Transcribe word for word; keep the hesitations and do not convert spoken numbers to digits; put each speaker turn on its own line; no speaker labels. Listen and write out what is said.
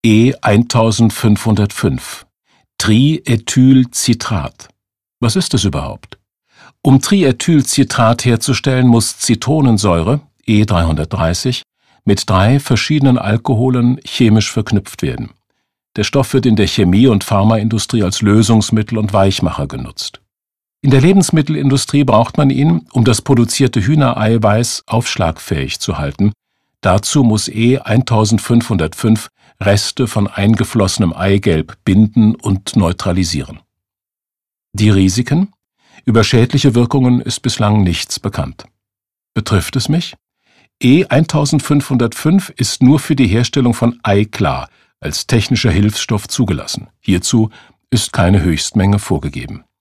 E eintausendfünfhundertfünf, Triethylcitrat. Was ist es überhaupt? Um Triethylcitrat herzustellen, muss Zitonensäure, E dreihundertdreißig, mit drei verschiedenen Alkoholen chemisch verknüpft werden. Der Stoff wird in der Chemie- und Pharmaindustrie als Lösungsmittel und Weichmacher genutzt. In der Lebensmittelindustrie braucht man ihn, um das produzierte Hühnereiweiß aufschlagfähig zu halten. Dazu muss E eintausendfünfhundertfünf Reste von eingeflossenem Eigelb binden und neutralisieren. Die Risiken? Über schädliche Wirkungen ist bislang nichts bekannt. Betrifft es mich? E eintausendfünfhundertfünf ist nur für die Herstellung von Eiklar als technischer Hilfsstoff zugelassen. Hierzu ist keine Höchstmenge vorgegeben.